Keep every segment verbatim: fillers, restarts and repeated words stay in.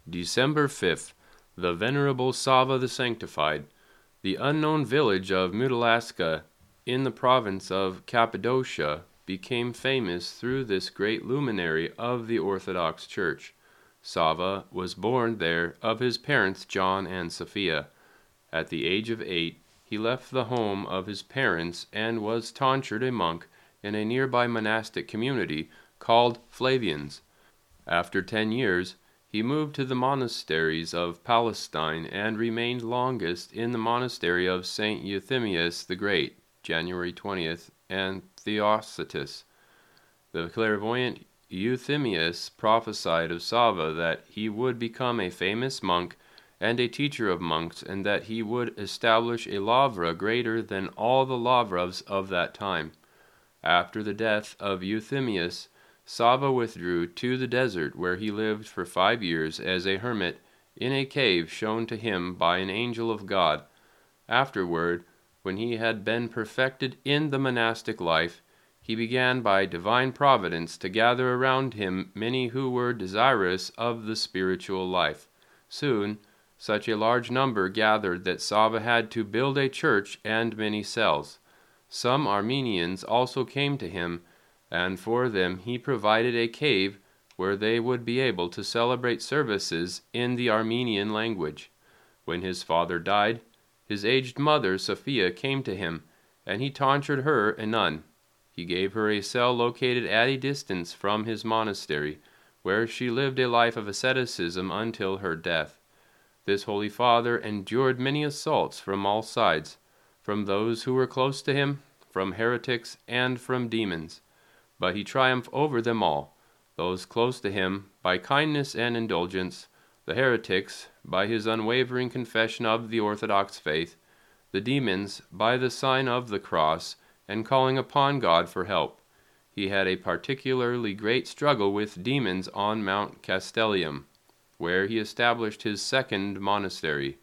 December fifth, the Venerable Sava the Sanctified. The unknown village of Mutalaska in the province of Cappadocia became famous through this great luminary of the Orthodox Church. Sava was born there of his parents John and Sophia. At the age of eight, he left the home of his parents and was tonsured a monk in a nearby monastic community called Flavians. After ten years, he moved to the monasteries of Palestine and remained longest in the monastery of Saint Euthymius the Great, January twentieth, and Theocytus. The clairvoyant Euthymius prophesied of Sava that he would become a famous monk and a teacher of monks, and that he would establish a lavra greater than all the lavras of that time. After the death of Euthymius, Sava withdrew to the desert, where he lived for five years as a hermit in a cave shown to him by an angel of God. Afterward, when he had been perfected in the monastic life, he began by divine providence to gather around him many who were desirous of the spiritual life. Soon, such a large number gathered that Sava had to build a church and many cells. Some Armenians also came to him, and for them he provided a cave where they would be able to celebrate services in the Armenian language. When his father died, his aged mother Sophia came to him, and he tonsured her a nun. He gave her a cell located at a distance from his monastery, where she lived a life of asceticism until her death. This holy father endured many assaults from all sides, from those who were close to him, from heretics, and from demons. But he triumphed over them all, those close to him by kindness and indulgence, the heretics by his unwavering confession of the Orthodox faith, the demons by the sign of the cross and calling upon God for help. He had a particularly great struggle with demons on Mount Castellium, where he established his second monastery.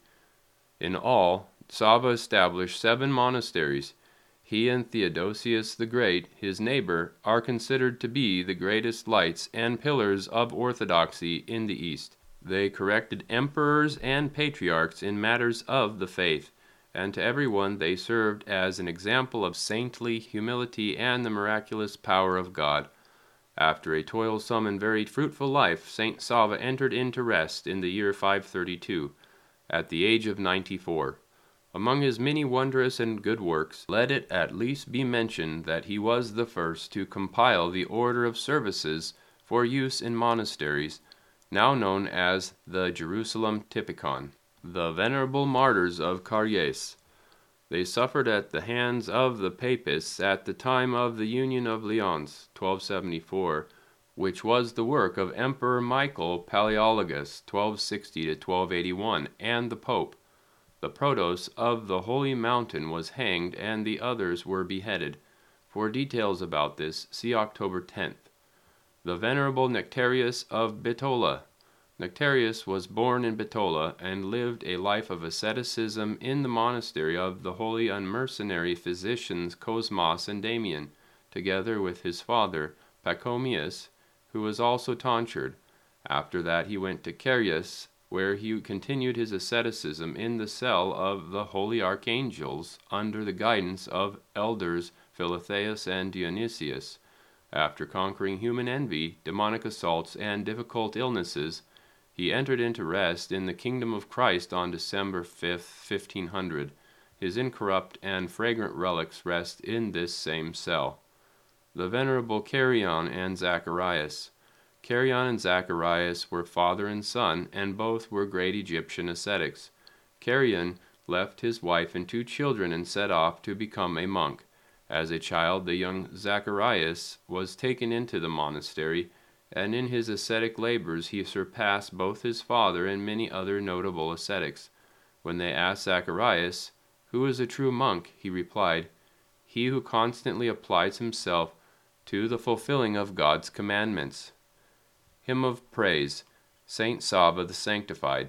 In all, Sava established seven monasteries. He and Theodosius the Great, his neighbor, are considered to be the greatest lights and pillars of orthodoxy in the East. They corrected emperors and patriarchs in matters of the faith, and to everyone they served as an example of saintly humility and the miraculous power of God. After a toilsome and very fruitful life, Saint Sava entered into rest in the year five thirty-two, at the age of ninety-four. Among his many wondrous and good works, let it at least be mentioned that he was the first to compile the order of services for use in monasteries, now known as the Jerusalem Typicon. The venerable martyrs of Carriès. They suffered at the hands of the Papists at the time of the Union of Lyons, twelve seventy-four, which was the work of Emperor Michael Palaeologus, twelve sixty to twelve eighty-one, and the Pope. The protos of the Holy Mountain was hanged, and the others were beheaded. For details about this, see October tenth. The Venerable Nectarius of Bitola. Nectarius was born in Bitola and lived a life of asceticism in the monastery of the holy unmercenary physicians Cosmas and Damian, together with his father, Pachomius, who was also tonsured. After that he went to Carriès, where he continued his asceticism in the cell of the holy archangels under the guidance of elders Philotheus and Dionysius. After conquering human envy, demonic assaults, and difficult illnesses, he entered into rest in the kingdom of Christ on December fifth, fifteen hundred. His incorrupt and fragrant relics rest in this same cell. The Venerable Carion and Zacharias. Carion and Zacharias were father and son, and both were great Egyptian ascetics. Carion left his wife and two children and set off to become a monk. As a child, the young Zacharias was taken into the monastery, and in his ascetic labors he surpassed both his father and many other notable ascetics. When they asked Zacharias, "Who is a true monk?" he replied, "He who constantly applies himself to the fulfilling of God's commandments." Hymn of Praise, Saint Sava the Sanctified.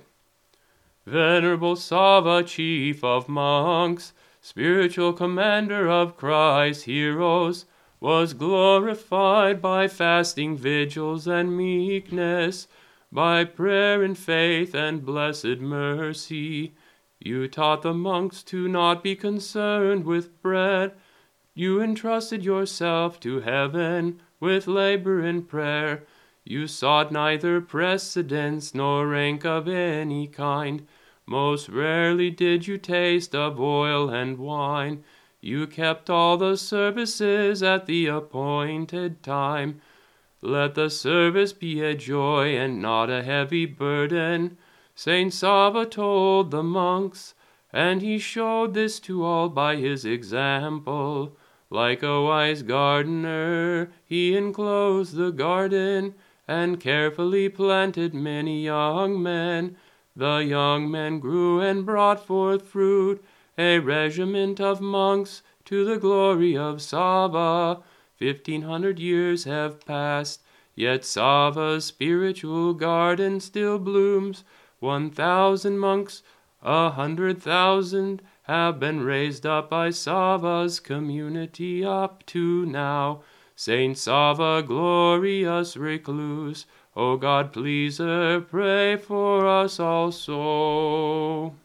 Venerable Sava, chief of monks, spiritual commander of Christ's heroes, was glorified by fasting vigils and meekness, By prayer and faith and blessed mercy, you taught the monks to not be concerned with bread. You entrusted yourself to heaven with labor and prayer. You sought neither precedence nor rank of any kind. Most rarely did you taste of oil and wine. You kept all the services at the appointed time. Let the service be a joy and not a heavy burden. Saint Sava told the monks, and he showed this to all by his example. Like a wise gardener, he enclosed the garden and carefully planted many young men. The young men grew and brought forth fruit, a regiment of monks to the glory of Sava. Fifteen hundred years have passed, yet Sava's spiritual garden still blooms. One thousand monks, a hundred thousand, have been raised up by Sava's community up to now. Saint Sava, glorious recluse, O God pleaser, pray for us also.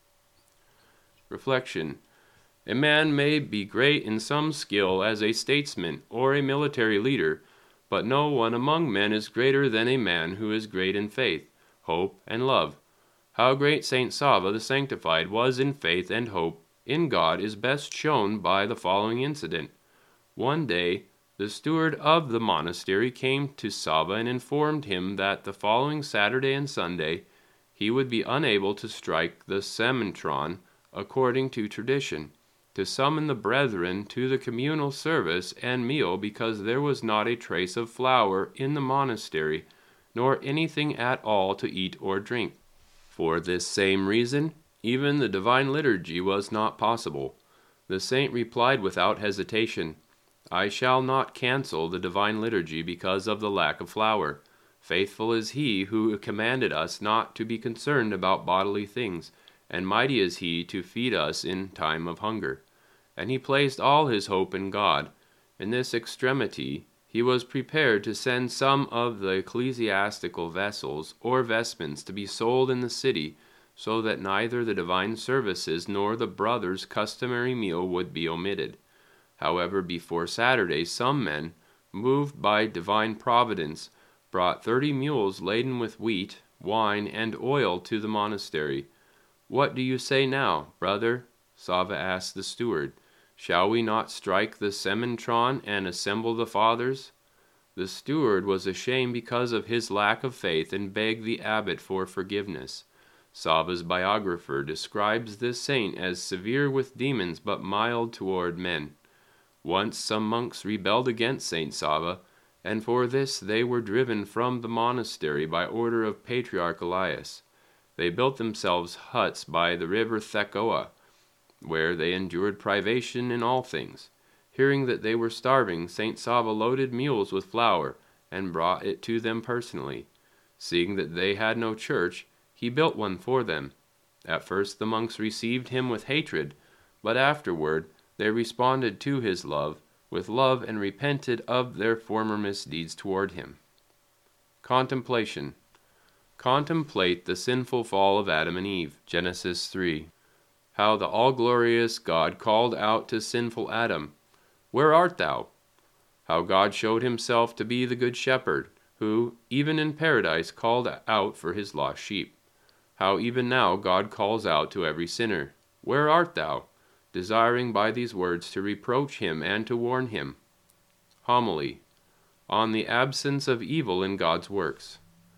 Reflection. A man may be great in some skill as a statesman or a military leader, but no one among men is greater than a man who is great in faith, hope, and love. How great Saint Sava the Sanctified was in faith and hope in God is best shown by the following incident. One day, the steward of the monastery came to Sava and informed him that the following Saturday and Sunday he would be unable to strike the sementron according to tradition, to summon the brethren to the communal service and meal, because there was not a trace of flour in the monastery, nor anything at all to eat or drink. For this same reason, even the divine liturgy was not possible. The saint replied without hesitation, I shall not cancel the divine liturgy because of the lack of flour. Faithful is he who commanded us not to be concerned about bodily things, and mighty is he to feed us in time of hunger. And he placed all his hope in God. In this extremity, he was prepared to send some of the ecclesiastical vessels or vestments to be sold in the city, so that neither the divine services nor the brothers' customary meal would be omitted. However, before Saturday, some men, moved by divine providence, brought thirty mules laden with wheat, wine, and oil to the monastery. What do you say now, brother? Sava asked the steward. Shall we not strike the sementron and assemble the fathers? The steward was ashamed because of his lack of faith and begged the abbot for forgiveness. Sava's biographer describes this saint as severe with demons but mild toward men. Once some monks rebelled against Saint Sava, and for this they were driven from the monastery by order of Patriarch Elias. They built themselves huts by the river Thekoa, where they endured privation in all things. Hearing that they were starving, Saint Sava loaded mules with flour and brought it to them personally. Seeing that they had no church, he built one for them. At first the monks received him with hatred, but afterward they responded to his love with love and repented of their former misdeeds toward him. Contemplation. Contemplate the sinful fall of Adam and Eve. Genesis three. How the all-glorious God called out to sinful Adam, Where art thou? How God showed himself to be the good shepherd, who, even in paradise, called out for his lost sheep. How even now God calls out to every sinner, Where art thou? Desiring by these words to reproach him and to warn him. Homily on the absence of evil in God's works.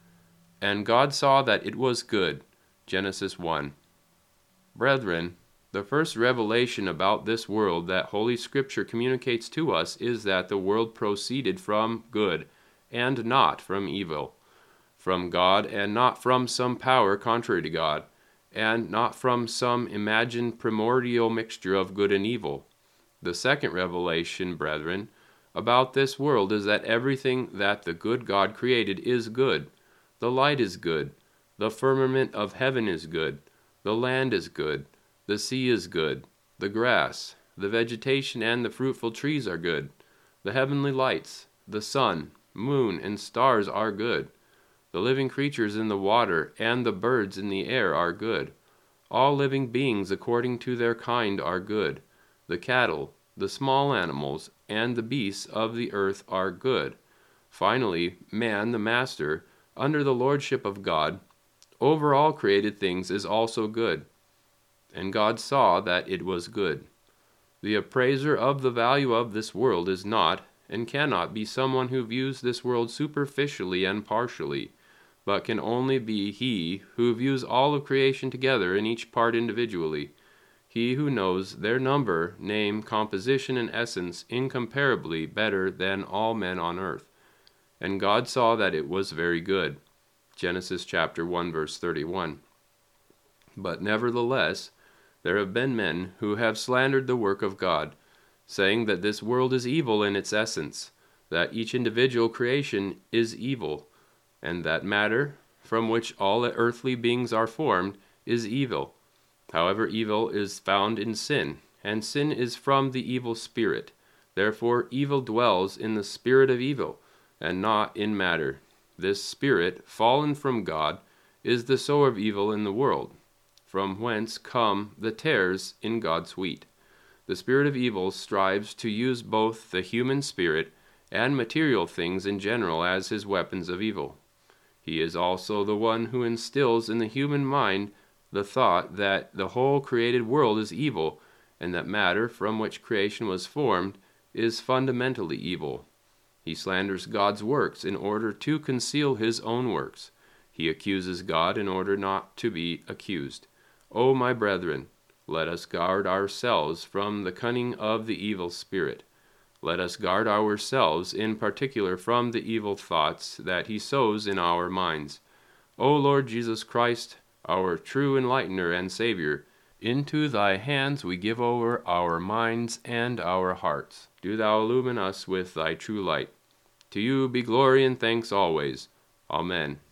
And God saw that it was good. Genesis one. Brethren, the first revelation about this world that Holy Scripture communicates to us is that the world proceeded from good, and not from evil, from God, and not from some power contrary to God, and not from some imagined primordial mixture of good and evil. The second revelation, brethren, about this world is that everything that the good God created is good. The light is good, the firmament of heaven is good, the land is good, the sea is good, the grass, the vegetation, and the fruitful trees are good. The heavenly lights, the sun, moon, and stars are good. The living creatures in the water and the birds in the air are good. All living beings according to their kind are good. The cattle, the small animals, and the beasts of the earth are good. Finally, man, the master, under the lordship of God, over all created things is also good. And God saw that it was good. The appraiser of the value of this world is not, and cannot be someone who views this world superficially and partially, but can only be he who views all of creation together and each part individually, he who knows their number, name, composition, and essence incomparably better than all men on earth. And God saw that it was very good. Genesis chapter one, verse thirty-one. But nevertheless, there have been men who have slandered the work of God, saying that this world is evil in its essence, that each individual creation is evil, and that matter, from which all earthly beings are formed, is evil. However, evil is found in sin, and sin is from the evil spirit. Therefore, evil dwells in the spirit of evil, and not in matter. This spirit, fallen from God, is the sower of evil in the world, from whence come the tares in God's wheat. The spirit of evil strives to use both the human spirit and material things in general as his weapons of evil. He is also the one who instills in the human mind the thought that the whole created world is evil, and that matter, from which creation was formed, is fundamentally evil. He slanders God's works in order to conceal his own works. He accuses God in order not to be accused. O my brethren, let us guard ourselves from the cunning of the evil spirit. Let us guard ourselves in particular from the evil thoughts that he sows in our minds. O Lord Jesus Christ, our true enlightener and Savior, into thy hands we give over our minds and our hearts. Do thou illumine us with thy true light. To you be glory and thanks always. Amen.